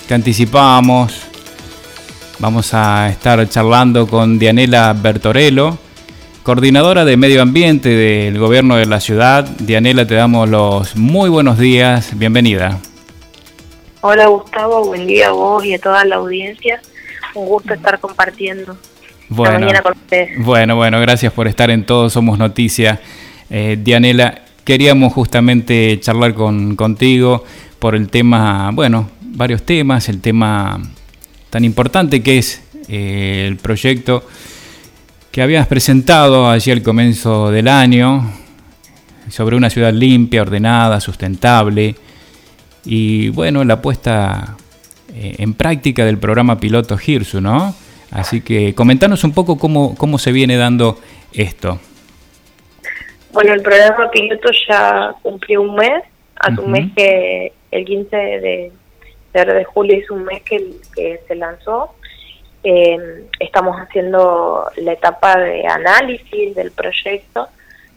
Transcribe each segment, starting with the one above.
te anticipábamos, vamos a estar charlando con Dianela Bertorello, coordinadora de Medio Ambiente del Gobierno de la Ciudad. Dianela, te damos los muy buenos días, bienvenida. Hola Gustavo, buen día a vos y a toda la audiencia. Un gusto estar compartiendo la mañana con ustedes. Bueno, gracias por estar en Todos Somos Noticia. Dianela, queríamos justamente charlar contigo por el tema, varios temas, el tema tan importante que es el proyecto que habías presentado allí al comienzo del año sobre una ciudad limpia, ordenada, sustentable y la puesta en práctica del programa piloto GIRSU, ¿no? Así que comentanos un poco cómo se viene dando esto. Bueno, el programa piloto ya cumplió un mes, hace un mes que el 15 de julio es un mes que se lanzó. Estamos haciendo la etapa de análisis del proyecto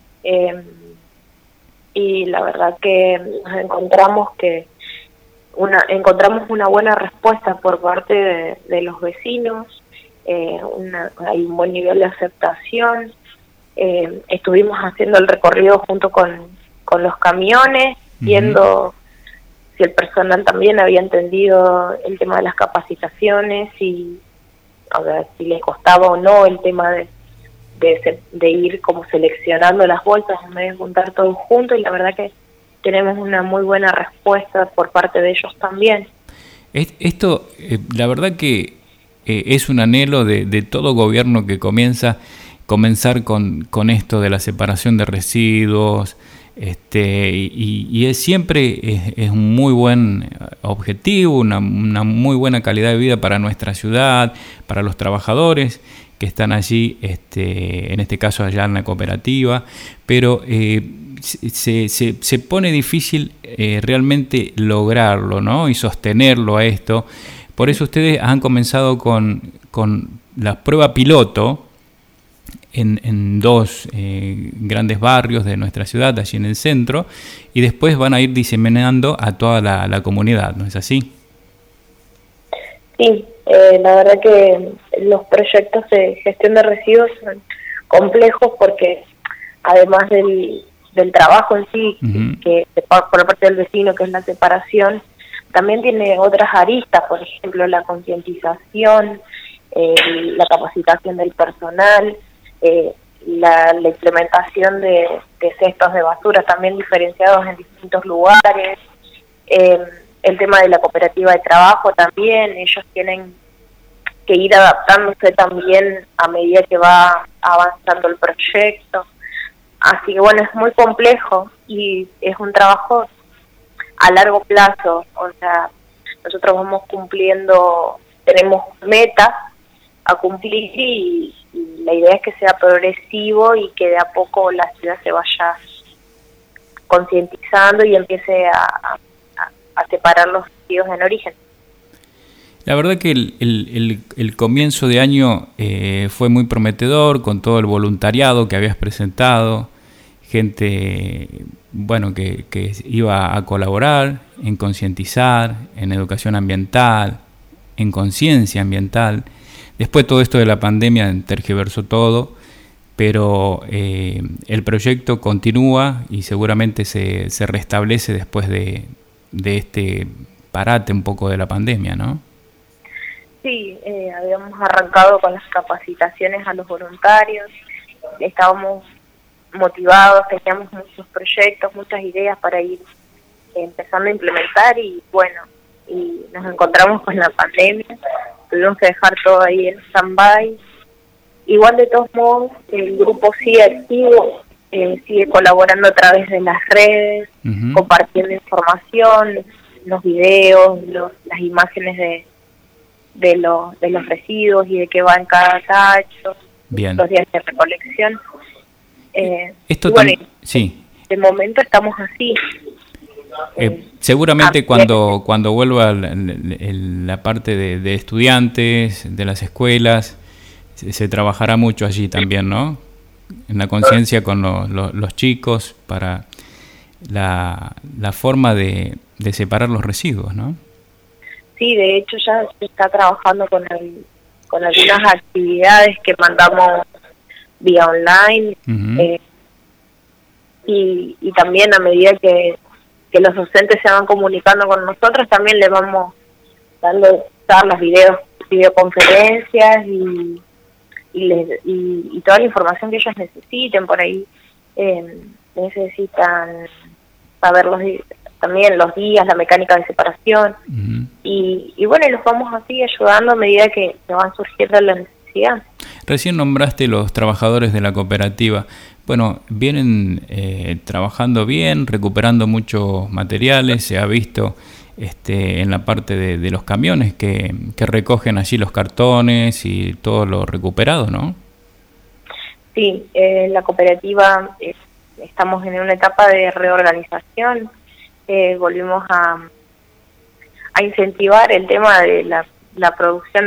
y la verdad que nos encontramos una buena respuesta por parte de los vecinos, hay un buen nivel de aceptación. Estuvimos haciendo el recorrido junto con los camiones, viendo si el personal también había entendido el tema de las capacitaciones y si le costaba o no el tema de ir como seleccionando las bolsas en vez de juntar todo junto, y la verdad que tenemos una muy buena respuesta por parte de ellos también. Esto, la verdad que es un anhelo de todo gobierno que comenzar con esto de la separación de residuos, y es siempre es un muy buen objetivo, una muy buena calidad de vida para nuestra ciudad, para los trabajadores que están allí, en este caso allá en la cooperativa, pero se pone difícil realmente lograrlo, ¿no? Y sostenerlo a esto. Por eso ustedes han comenzado con la prueba piloto en dos grandes barrios de nuestra ciudad, allí en el centro, y después van a ir diseminando a toda la comunidad, ¿no es así? Sí, la verdad que los proyectos de gestión de residuos son complejos porque además del trabajo en sí, que por parte del vecino, que es la separación, también tiene otras aristas, por ejemplo, la concientización, la capacitación del personal, la implementación de cestos de basura también diferenciados en distintos lugares, el tema de la cooperativa de trabajo también, ellos tienen que ir adaptándose también a medida que va avanzando el proyecto. Así que es muy complejo y es un trabajo a largo plazo, o sea, nosotros vamos cumpliendo, tenemos metas a cumplir y la idea es que sea progresivo y que de a poco la ciudad se vaya concientizando y empiece a separar los residuos en origen. La verdad que el comienzo de año fue muy prometedor con todo el voluntariado que habías presentado, gente que iba a colaborar en concientizar, en educación ambiental, en conciencia ambiental. Después todo esto de la pandemia tergiversó todo, pero el proyecto continúa y seguramente se restablece después de este parate un poco de la pandemia, ¿no? Sí, habíamos arrancado con las capacitaciones a los voluntarios, estábamos motivados, teníamos muchos proyectos, muchas ideas para ir empezando a implementar y nos encontramos con la pandemia, tuvimos que dejar todo ahí en stand-by. Igual de todos modos el grupo sigue activo, sigue colaborando a través de las redes, compartiendo información, los videos, las imágenes de los residuos y de qué va en cada tacho, los días de recolección. Sí. De momento estamos así. Seguramente cuando vuelva la parte de estudiantes, de las escuelas, se trabajará mucho allí también, ¿no? En la conciencia con los chicos para la forma de separar los residuos, ¿no? Sí, de hecho ya se está trabajando con algunas actividades que mandamos vía online. Y también a medida que los docentes se van comunicando con nosotros, también les vamos dando charlas, videoconferencias y toda la información que ellos necesiten. Por ahí necesitan saber también los días, la mecánica de separación. Y bueno, los vamos así ayudando a medida que van surgiendo las necesidades. Recién nombraste los trabajadores de la cooperativa. Bueno, vienen trabajando bien, recuperando muchos materiales. Se ha visto en la parte de los camiones que recogen allí los cartones y todo lo recuperado, ¿no? Sí, la cooperativa estamos en una etapa de reorganización. Volvimos a incentivar el tema de la producción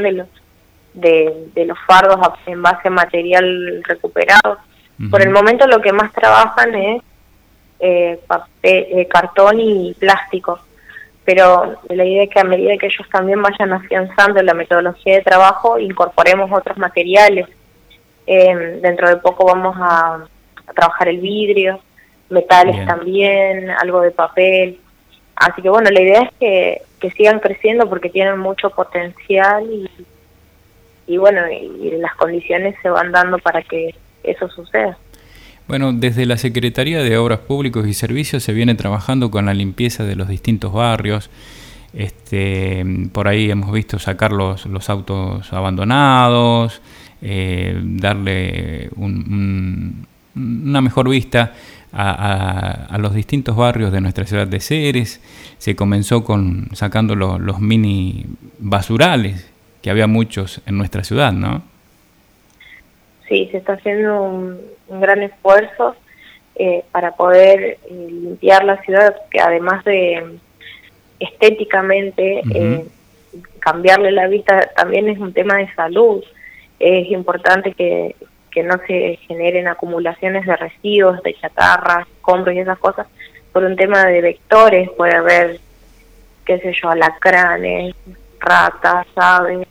de los fardos en base a material recuperado. Por el momento lo que más trabajan es cartón y plástico, pero la idea es que a medida que ellos también vayan afianzando la metodología de trabajo, incorporemos otros materiales. Dentro de poco vamos a trabajar el vidrio, metales. Bien. También, algo de papel. Así que bueno, la idea es que sigan creciendo porque tienen mucho potencial y bueno, y las condiciones se van dando para que eso suceda. Bueno, desde la Secretaría de Obras Públicas y Servicios se viene trabajando con la limpieza de los distintos barrios. Por ahí hemos visto sacar los autos abandonados, darle una mejor vista a los distintos barrios de nuestra ciudad de Ceres. Se comenzó sacando los mini basurales, que había muchos en nuestra ciudad, ¿no? Sí, se está haciendo un gran esfuerzo para poder limpiar la ciudad, que además de estéticamente cambiarle la vista, también es un tema de salud. Es importante que no se generen acumulaciones de residuos, de chatarras, escombros y esas cosas, por un tema de vectores. Puede haber, qué sé yo, alacranes, ratas, aves,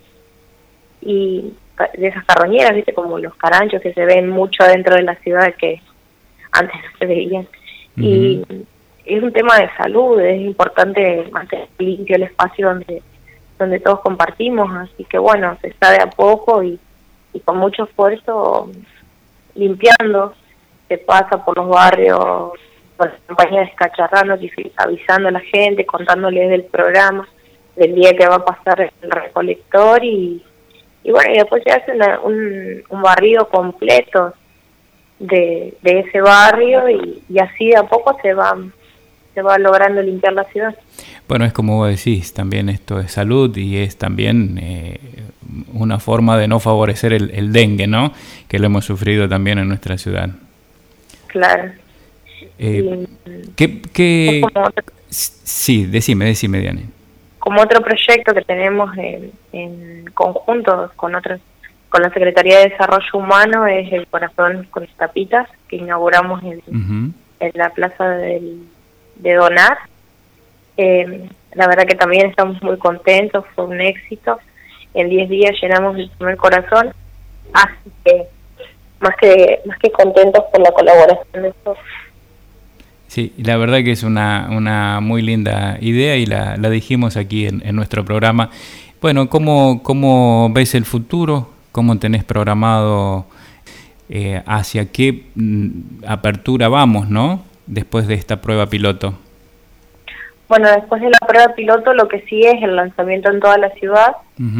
y de esas carroñeras, ¿viste? Como los caranchos que se ven mucho dentro de la ciudad que antes no se veían. Y es un tema de salud, es importante mantener limpio el espacio donde todos compartimos, así que bueno, se está de a poco y con mucho esfuerzo limpiando. Se pasa por los barrios con la compañía de Escacharrano, avisando a la gente, contándoles del programa, del día que va a pasar el recolector y bueno, y después se hace un barrido completo de ese barrio y así de a poco se va logrando limpiar la ciudad. Bueno, es como vos decís, también esto es salud y es también una forma de no favorecer el dengue, ¿no? Que lo hemos sufrido también en nuestra ciudad. Claro. Sí, decime, Diane. Como otro proyecto que tenemos en conjunto con la Secretaría de Desarrollo Humano es el Corazón con Tapitas, que inauguramos en la plaza de Donar. La verdad que también estamos muy contentos, fue un éxito. En 10 días llenamos el primer corazón, así que más que contentos por la colaboración de todos. Sí, la verdad que es una muy linda idea y la dijimos aquí en nuestro programa. Bueno, ¿cómo ves el futuro? ¿Cómo tenés programado hacia qué apertura vamos, ¿no? Después de esta prueba piloto. Bueno, después de la prueba piloto lo que sigue es el lanzamiento en toda la ciudad.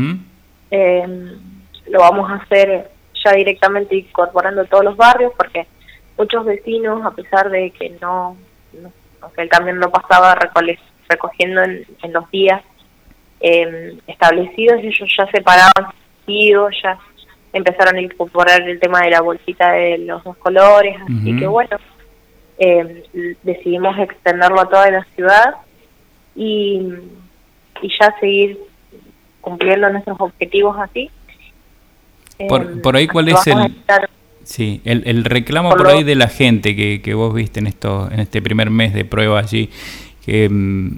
Lo vamos a hacer ya directamente incorporando todos los barrios, porque muchos vecinos, a pesar de que que el camión no pasaba recogiendo en los días establecidos, ellos ya separaban sus, ya empezaron a incorporar el tema de la bolsita de los 2 colores, así que bueno, decidimos extenderlo a toda la ciudad y ya seguir cumpliendo nuestros objetivos así. Por ahí, ¿cuál es el reclamo por ahí de la gente que vos viste en este primer mes de prueba allí?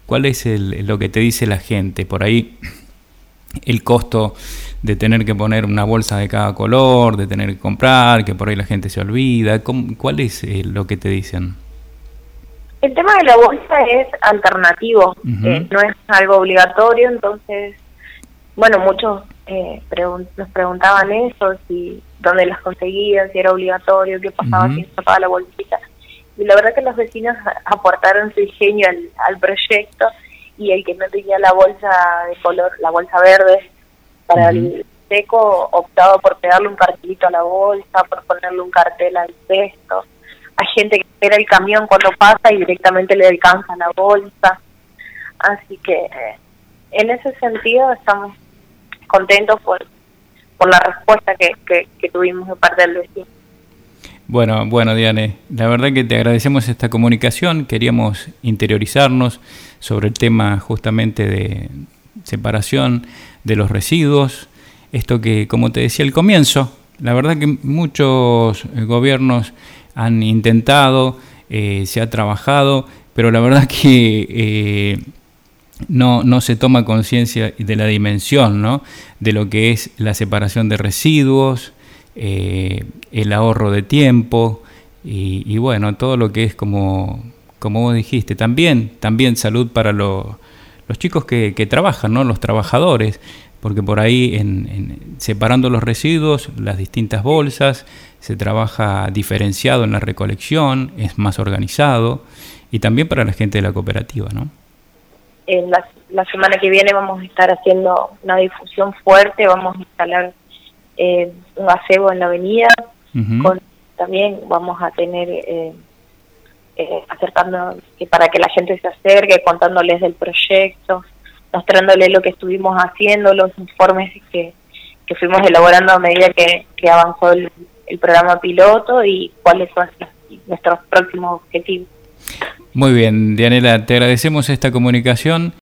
¿Cuál es lo que te dice la gente? Por ahí el costo de tener que poner una bolsa de cada color, de tener que comprar, que por ahí la gente se olvida. ¿Cuál es lo que te dicen? El tema de la bolsa es alternativo, no es algo obligatorio, entonces, bueno, muchos nos preguntaban eso, si dónde las conseguían, si era obligatorio, qué pasaba si no sacaba la bolsita. Y la verdad que los vecinos aportaron su ingenio al proyecto, y el que no tenía la bolsa de color, la bolsa verde para el seco, optaba por pegarle un cartelito a la bolsa, por ponerle un cartel al cesto. Hay gente que espera el camión cuando pasa y directamente le alcanza la bolsa. Así que en ese sentido estamos contentos por la respuesta que tuvimos de parte del vecino. Bueno, Diane, la verdad que te agradecemos esta comunicación. Queríamos interiorizarnos sobre el tema justamente de separación de los residuos. Esto que, como te decía al comienzo, la verdad que muchos gobiernos han intentado, se ha trabajado, pero la verdad que no se toma conciencia de la dimensión, ¿no?, de lo que es la separación de residuos, el ahorro de tiempo y bueno, todo lo que es como vos dijiste, también salud para los chicos que trabajan, ¿no?, los trabajadores, porque por ahí separando los residuos, las distintas bolsas, se trabaja diferenciado en la recolección, es más organizado, y también para la gente de la cooperativa, ¿no? La semana que viene vamos a estar haciendo una difusión fuerte, vamos a instalar un gazebo en la avenida, también vamos a tener acercando para que la gente se acerque, contándoles del proyecto, mostrándoles lo que estuvimos haciendo, los informes que fuimos elaborando a medida que avanzó el programa piloto y cuáles son nuestros próximos objetivos. Muy bien, Dianela, te agradecemos esta comunicación.